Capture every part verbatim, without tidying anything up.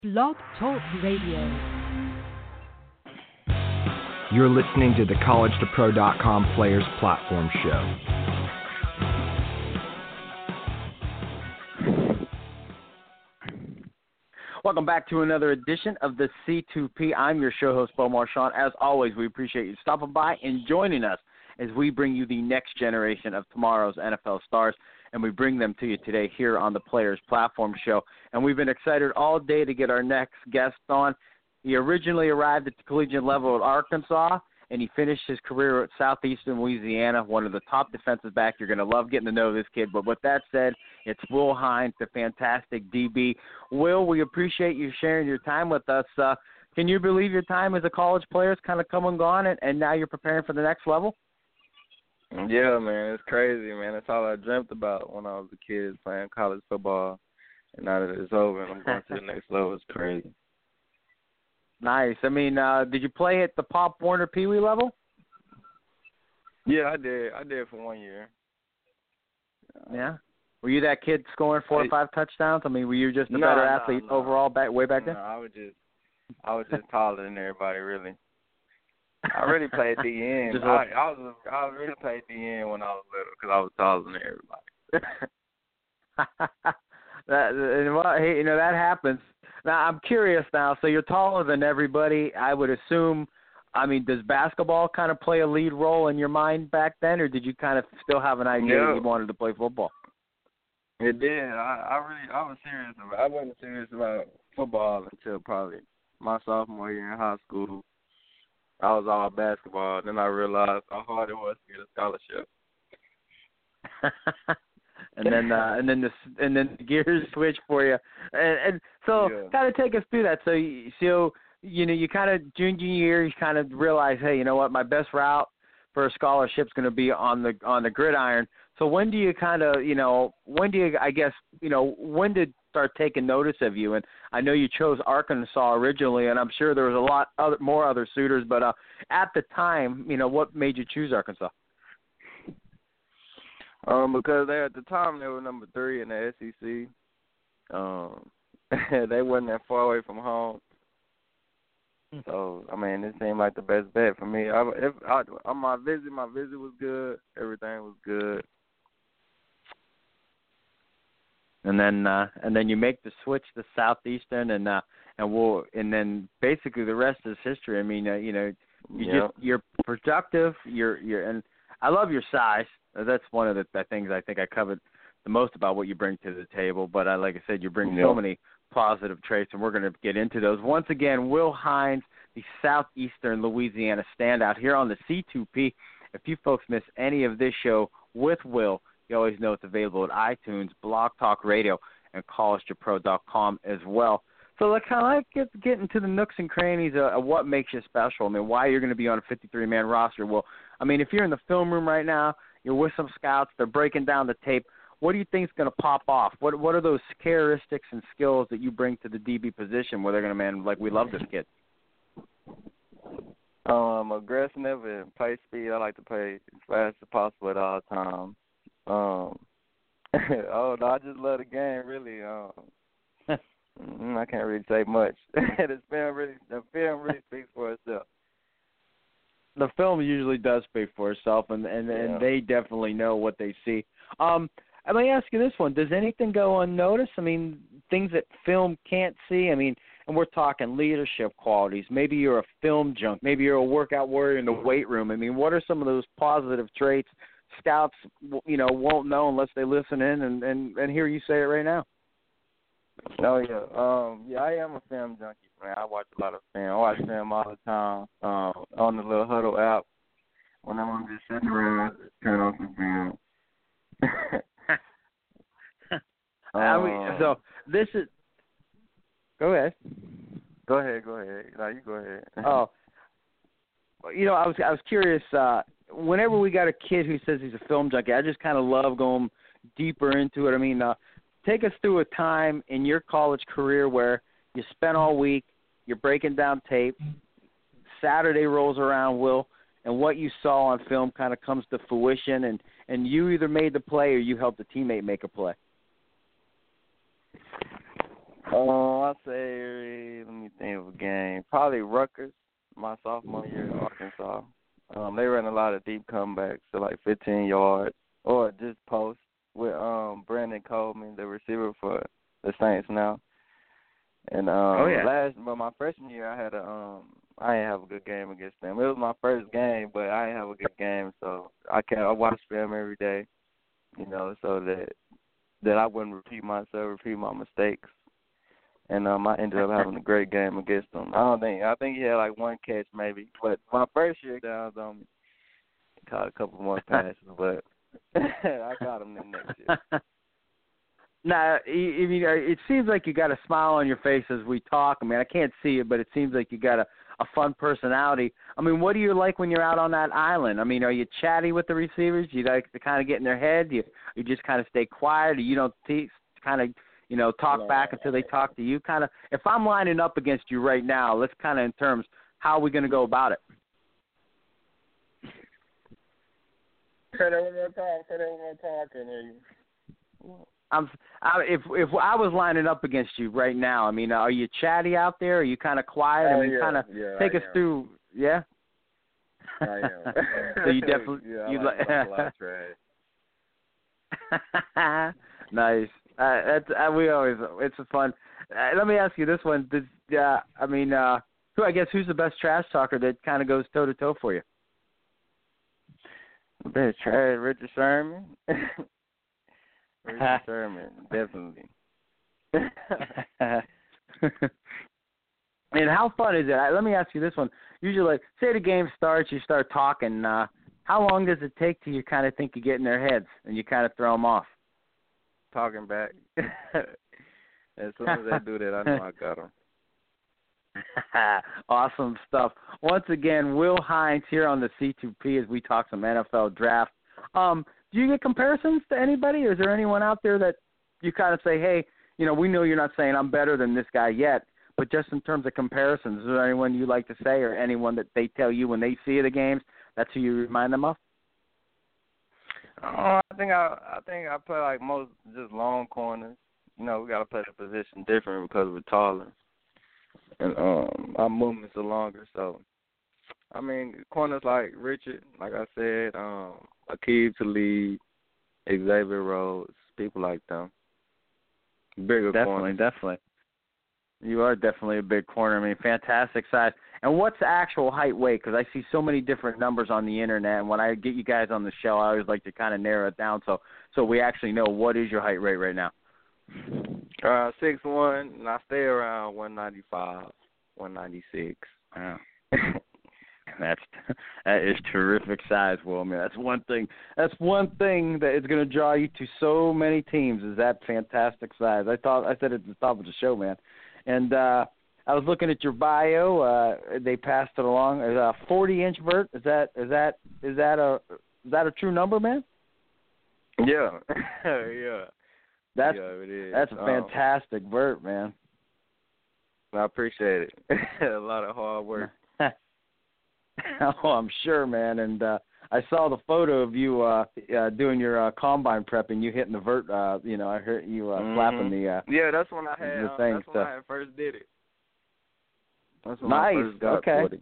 Blog Talk Radio. You're listening to the college to pro dot com Players Platform Show. Welcome back to another edition of the C two P. I'm your show host, Bo Marchand. As always, we appreciate you stopping by and joining us as we bring you the next generation of tomorrow's N F L stars, and we bring them to you today here on the Players Platform Show. And we've been excited all day to get our next guest on. He originally arrived at the collegiate level at Arkansas, and he finished his career at Southeastern Louisiana, one of the top defensive backs. You're going to love getting to know this kid. But with that said, it's Will Hines, the fantastic D B. Will, we appreciate you sharing your time with us. Uh, can you believe your time as a college player has kind of come and gone, and, and now you're preparing for the next level? Yeah, man, it's crazy, man. It's all I dreamt about when I was a kid, playing college football. And now that it's over and I'm going to the next level, it's crazy. Nice. I mean, uh, did you play at the Pop Warner Pee Wee level? Yeah, I did. I did for one year. Yeah. Were you that kid scoring four or five touchdowns? I mean, were you just a no, better no, athlete no. overall back way back then? No, I was just, I was just taller than everybody, really. I really played D N. Just I, I was, I really played D N when I was little because I was taller than everybody. that, and well, hey, you know that happens. Now I'm curious now. So you're taller than everybody. I would assume. I mean, does basketball kind of play a lead role in your mind back then, or did you kind of still have an idea Yeah. that you wanted to play football? It did. I, I really, I was serious about. I wasn't serious about football until probably my sophomore year in high school. I was all basketball. Then I realized how hard it was to get a scholarship. and then, uh, and then the and then the gears switch for you. And, and so, Yeah. kind of take us through that. So, you, so you know, you kind of junior year, you kind of realize, hey, you know what, my best route for a scholarship is going to be on the on the gridiron. So when do you kind of, you know, when do you, I guess, you know, when did start taking notice of you? And I know you chose Arkansas originally, and I'm sure there was a lot other, more other suitors, but uh, at the time, you know, what made you choose Arkansas? Um, because they at the time they were number three in the S E C. Um, they wasn't that far away from home. So I mean, it seemed like the best bet for me. I, if I, on my visit, my visit was good. Everything was good. And then, uh, and then you make the switch to Southeastern, and uh, and we'll, and then basically the rest is history. I mean, uh, you know, you Yep. just you're productive. You're you're, and I love your size. That's one of the, the things I think I covered the most about what you bring to the table. But I, like I said, you bring Yep. so many positive traits, and we're going to get into those. Once again, Will Hines, the Southeastern Louisiana standout here on the C two P. If you folks miss any of this show with Will, you always know it's available at iTunes, Blog Talk Radio, and college to pro dot com as well. So let's kind of like get, get into the nooks and crannies of, of what makes you special. I mean, why you're going to be on a fifty-three man roster. Well, I mean, if you're in the film room right now, you're with some scouts, they're breaking down the tape, what do you think is going to pop off? What What are those characteristics and skills that you bring to the D B position where they're going to, man, like, we love this kid? Um, aggressive and play speed. I like to play as fast as possible at all times. Um, oh no, I just love the game. Really, um, I can't really say much. the film really, the film really speaks for itself. The film usually does speak for itself, and and, Yeah. and they definitely know what they see. Um, let me ask you this one: does anything go unnoticed? I mean, things that film can't see. I mean, and we're talking leadership qualities. Maybe you're a film junk. Maybe you're a workout warrior in the weight room. I mean, what are some of those positive traits scouts, you know, won't know unless they listen in and, and, and hear you say it right now? Oh yeah, um, yeah, I am a film junkie, man. I watch a lot of film. I watch film all the time. Um, on the little Huddle app, when I'm just sitting around, turn on some film. I mean, so this is. Go ahead. Go ahead, go ahead. No, you go ahead. Oh, you know, I was I was curious. Uh, whenever we got a kid who says he's a film junkie, I just kind of love going deeper into it. I mean, uh, take us through a time in your college career where you spent all week, you're breaking down tape, Saturday rolls around, Will, and what you saw on film kind of comes to fruition, and, and you either made the play or you helped a teammate make a play. Oh, I say, let me think of a game. Probably Rutgers, my sophomore year at Arkansas. Um, they ran a lot of deep comebacks, so like fifteen yards, or just post with um Brandon Coleman, the receiver for the Saints now. And um, oh yeah, last, but my freshman year, I had a um, I didn't have a good game against them. It was my first game, but I didn't have a good game, so I can I watched film every day, you know, so that that I wouldn't repeat myself, repeat my mistakes. And um, I ended up having a great game against him. I don't think I think he had like one catch maybe, but my first year down on me, he caught a couple more passes, but I got him the next year. Now, I mean, it seems like you got a smile on your face as we talk. I mean, I can't see it, but it seems like you got a, a fun personality. I mean, what do you like when you're out on that island? I mean, are you chatty with the receivers? Do you like to kind of get in their head? Do you, you just kind of stay quiet, or you don't te- kind of, you know, talk back until they talk to you? Kind of. If I'm lining up against you right now, let's kind of in terms, how are we going to go about it? Say that one more time. Say that one more time. I can hear you. I'm, I, if if I was lining up against you right now, I mean, are you chatty out there? Are you kind of quiet? Oh, I mean, yeah, kind of yeah, take I us am. through, yeah. I am. So you definitely yeah, you I like, like like a lot of trash. Nice. Uh, that's uh, we always it's a fun. Uh, let me ask you this one. Does, uh, I mean, uh, who I guess who's the best trash talker that kind of goes toe to toe for you? Best trash, Richard Sherman. Richard Sherman, definitely. And how fun is it? Let me ask you this one. Usually, like, say the game starts, you start talking. Uh, how long does it take till you kind of think you get in their heads and you kind of throw them off? Talking back. As soon as they do that, I know I got them. Awesome stuff. Once again, Will Hines here on the C two P as we talk some N F L draft. Um, do you get comparisons to anybody, or is there anyone out there that you kind of say, hey, you know, we know you're not saying I'm better than this guy yet, but just in terms of comparisons, is there anyone you like to say, or anyone that they tell you when they see the games, that's who you remind them of? Oh, I think I, I think I play like most just long corners. You know, we got to play the position different because we're taller, and um, our movements are longer. So, I mean, corners like Richard, like I said, um, Aqib Talib, Xavier Rhodes, people like them. Bigger Definitely, corners. definitely. You are definitely a big corner. I mean, fantastic size. And what's the actual height weight? Because I see so many different numbers on the internet, and when I get you guys on the show, I always like to kind of narrow it down so so we actually know what is your height rate right now. Uh, six one, and I stay around one ninety five, one ninety six. Wow. That's that is terrific size, Will. Man, that's one thing. That's one thing that is going to draw you to so many teams. Is that fantastic size? I thought I said it at the top of the show, man. And uh, I was looking at your bio. Uh, they passed it along. A forty inch vert. Is that is that is that a is that a true number, man? Yeah, yeah. That's yeah, it is. that's a fantastic um, vert, man. I appreciate it. A lot of hard work. Oh, I'm sure, man. And uh, I saw the photo of you uh, uh, doing your uh, combine prep and you hitting the vert. Uh, you know, I heard you uh, mm-hmm. slapping the. Uh, yeah, that's when I had. the Um, thing, that's when so. I first did it. That's when nice. I first got okay. forty.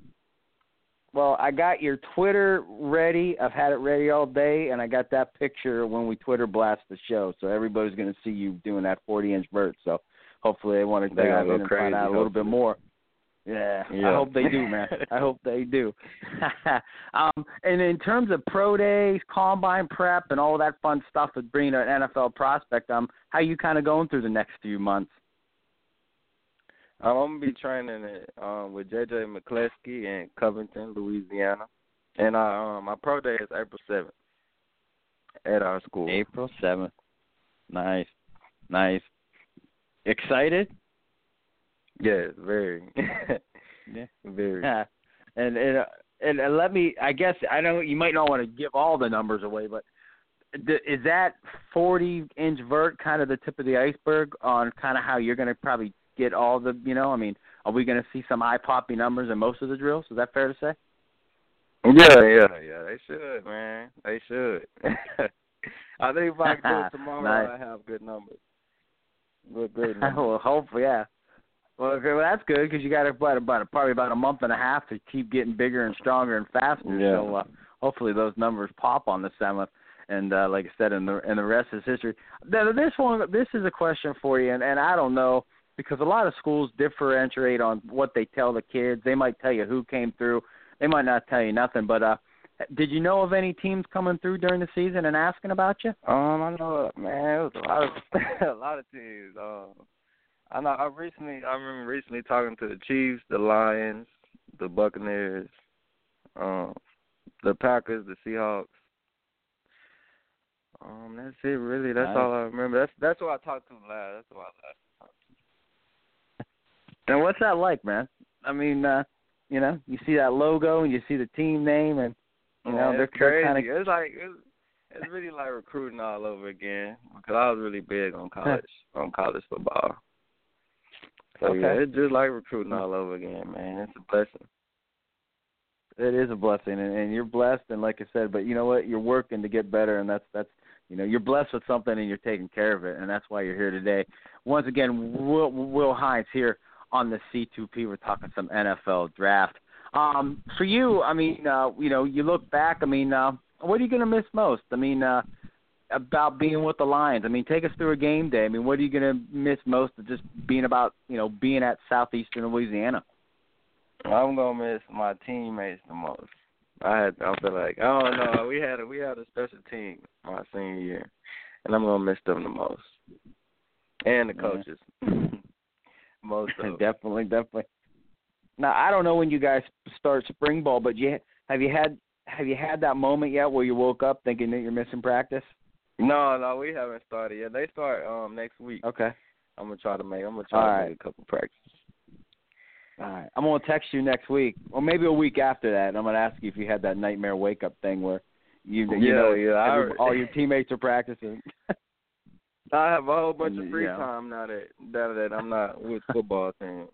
Well, I got your Twitter ready. I've had it ready all day, and I got that picture when we Twitter blast the show. So everybody's going to see you doing that forty inch vert. So hopefully they want to dive in and find out a little bit more. Yeah, yeah, I hope they do, man. I hope they do. um, and in terms of pro days, combine prep, and all that fun stuff with being an N F L prospect, um, how you kind of going through the next few months? I'm going to be training it, um, with J J McCleskey in Covington, Louisiana. And I, um, my pro day is April seventh at our school. April seventh. Nice. Nice. Excited? Yes, very. yeah. Very. Yeah. And, and, and, and let me, I guess, I know you might not want to give all the numbers away, but is that forty inch vert kind of the tip of the iceberg on kind of how you're going to probably get all the, you know, I mean, are we going to see some eye-popping numbers in most of the drills? Is that fair to say? Yeah, yeah, yeah. They should, man. They should. I think if I can do it tomorrow, nice. I have good numbers. Good, great. Well, hopefully, yeah. Well, okay, well that's good because you got about about probably about a month and a half to keep getting bigger and stronger and faster. Yeah. So uh, hopefully those numbers pop on the seventh. And uh, like I said, and the and the rest is history. Now, this one, this is a question for you, and, and I don't know because a lot of schools differentiate on what they tell the kids. They might tell you who came through. They might not tell you nothing. But uh, did you know of any teams coming through during the season and asking about you? Um, I know, man. It was a lot of a lot of teams. Um, I know. I recently, I remember recently talking to the Chiefs, the Lions, the Buccaneers, um, the Packers, the Seahawks. Um, that's it, really. That's nice. all I remember. That's that's what I talked to last. That's what I last talked to. And what's that like, man? I mean, uh, you know, you see that logo and you see the team name, and you know, yeah, they're, it's crazy. they're kind of. It's like it's, it's really like recruiting all over again because I was really big on college on college football. So okay. yeah, it's just like recruiting all over again, man. It's a blessing. It is a blessing, and, and you're blessed. And like I said, but you know what? You're working to get better, and that's that's you know you're blessed with something, and you're taking care of it, and that's why you're here today. Once again, Will, Will Hines here on the C two P. We're talking some N F L draft. Um, for you, I mean, uh, you know, you look back. I mean, uh, what are you going to miss most? I mean, uh, about being with the Lions. I mean, take us through a game day. I mean, what are you going to miss most of just being about you know being at Southeastern Louisiana? I'm gonna miss my teammates the most. I had, I feel like, I don't know. We had a we had a special team my senior year, and I'm gonna miss them the most, and the coaches. most of definitely, definitely. Now I don't know when you guys start spring ball, but you have you had have you had that moment yet where you woke up thinking that you're missing practice? No, no, we haven't started yet. They start um next week. Okay. I'm gonna try to make. I'm gonna try All to right. make a couple practices. All right. I'm going to text you next week, or maybe a week after that, and I'm going to ask you if you had that nightmare wake-up thing where you, you yeah, know yeah, every, I, all your teammates are practicing. I have a whole bunch of free yeah. time now that, now that I'm not with football team.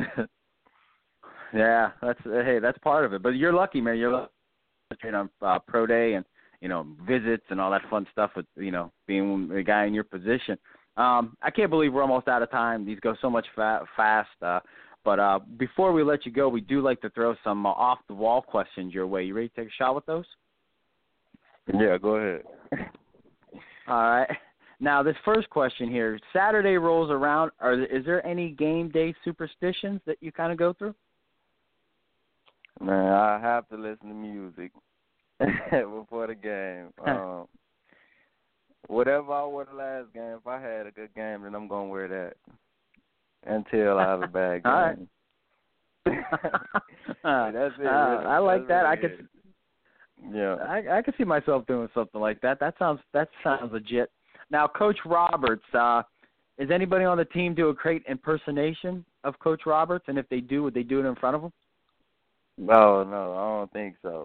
yeah, that's hey, that's part of it. But you're lucky, man. You're lucky on uh, pro day and you know visits and all that fun stuff with you know being a guy in your position. Um, I can't believe we're almost out of time. These go so much fa- fast. Uh, But uh, before we let you go, we do like to throw some uh, off-the-wall questions your way. You ready to take a shot with those? Yeah, go ahead. All right. Now, this first question here, Saturday rolls around. Are Is there any game day superstitions that you kind of go through? Man, I have to listen to music before the game. Um, whatever I wore the last game, if I had a good game, then I'm going to wear that. Until I have a bad game. All right. That's it. Uh, really. I like That's that. really I could. it. Yeah. I, I could see myself doing something like that. That sounds. That sounds legit. Now, Coach Roberts. Uh, is anybody on the team do a great impersonation of Coach Roberts? And if they do, would they do it in front of him? No, no, I don't think so.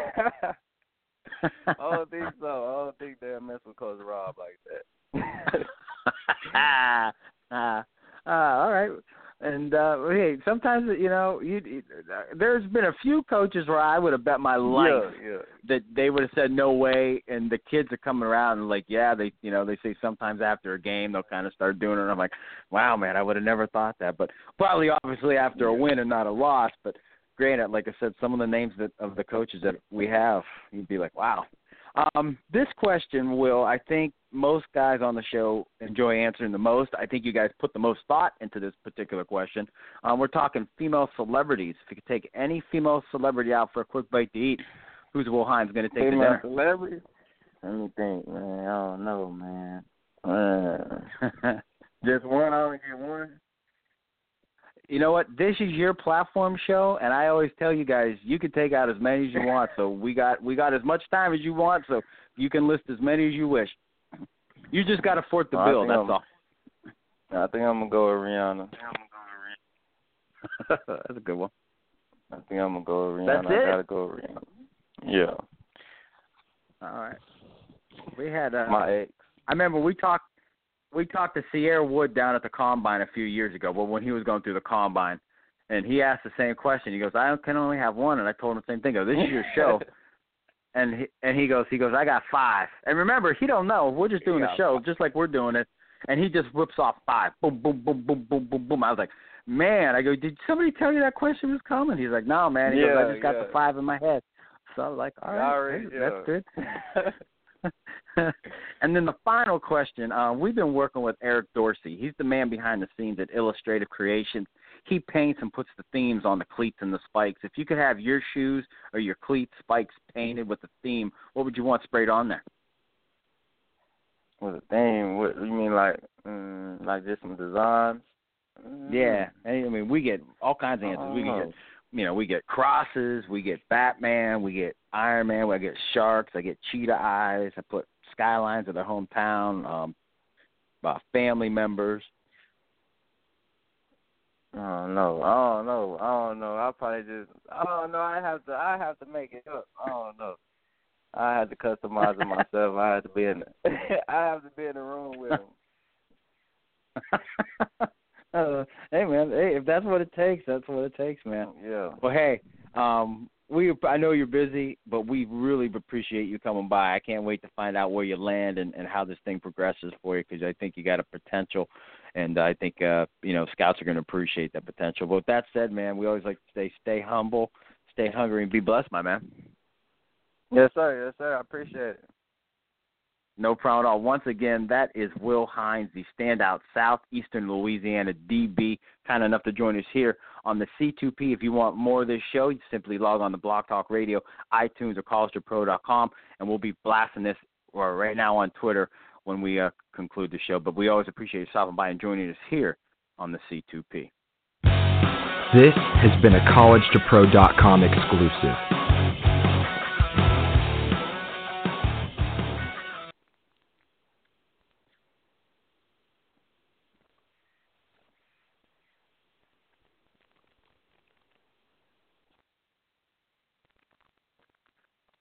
I don't think so. I don't think they'll mess with Coach Rob like that. ah. ah. Uh, all right, and uh, hey, sometimes you know, you, you, uh, there's been a few coaches where I would have bet my life yeah, yeah. that they would have said no way, and the kids are coming around and like, yeah, they, you know, they say sometimes after a game they'll kind of start doing it. And I'm like, wow, man, I would have never thought that, but probably obviously after a win and not a loss. But granted, like I said, some of the names that of the coaches that we have, you'd be like, wow. Um, this question, Will, I think most guys on the show enjoy answering the most. I think you guys put the most thought into this particular question. Um, we're talking female celebrities. If you could take any female celebrity out for a quick bite to eat, who's Will Hines going to take female to dinner? Celebrity? Let me think, man. I don't know, man. Uh, just one? I only get one? You know what? This is your platform show, and I always tell you guys you can take out as many as you want. So we got we got as much time as you want, so you can list as many as you wish. You just got to foot the oh, bill. That's I'm, all. I think I'm gonna go with Rihanna. That's a good one. I think I'm gonna go with Rihanna. That's it? I gotta go with Rihanna. Yeah. All right. We had uh, my ex. I remember we talked. We talked to Sierra Wood down at the Combine a few years ago, well, when he was going through the Combine, and he asked the same question. He goes, I can only have one, and I told him the same thing. I go, this is your show. and he, and he goes, he goes, I got five. And remember, he don't know. We're just doing yeah. a show, just like we're doing it. And he just whips off five. Boom, boom, boom, boom, boom, boom, boom. I was like, man, I go, did somebody tell you that question was coming? He's like, no, man. He yeah, goes, I just got yeah. the five in my head. So I was like, all right, Already, that's yeah. good. And then the final question, uh, we've been working with Eric Dorsey. He's the man behind the scenes at Illustrative Creations. He paints and puts the themes on the cleats and the spikes. If you could have your shoes or your cleats, spikes painted with the theme, what would you want sprayed on there? With a theme? What you mean, like, mm, like just some designs? Mm. Yeah, I mean, we get all kinds of answers. We can get, you know, we get crosses, we get Batman, we get Iron Man, we get sharks, I get cheetah eyes. I put skylines of their hometown, um, uh, family members. I don't know. I don't know. I don't know. I probably just. I don't know. I have to. I have to make it up. I don't know. I have to customize it myself. I have to be in. The, I have to be in the room with them. uh, hey man, hey, if that's what it takes, that's what it takes, man. Yeah. Well, hey, um, we. I know you're busy, but we really appreciate you coming by. I can't wait to find out where you land and, and how this thing progresses for you, because I think you got a potential. And I think, uh, you know, scouts are going to appreciate that potential. But with that said, man, we always like to stay stay humble, stay hungry, and be blessed, my man. Yes, sir. Yes, sir. I appreciate it. No problem at all. Once again, that is Will Hines, the standout Southeastern Louisiana D B, kind enough to join us here on the C two P. If you want more of this show, you simply log on to Blog Talk Radio, iTunes, or college to pro dot com, and we'll be blasting this right now on Twitter when we uh, conclude the show. But we always appreciate you stopping by and joining us here on the C two P. This has been a college to pro dot com exclusive.